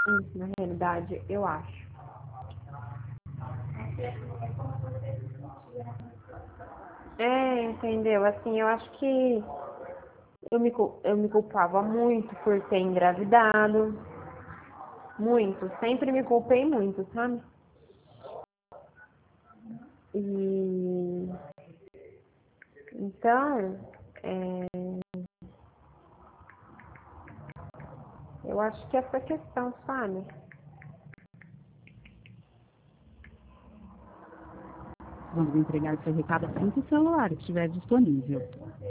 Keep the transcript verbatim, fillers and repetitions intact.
Isso, na realidade, eu acho. É, entendeu? Assim, eu acho que eu me, cul- eu me culpava muito por ter engravidado. Muito. Sempre me culpei muito, sabe? E então, é, eu acho que essa questão, sabe? Vamos entregar seu recado assim que o celular estiver disponível.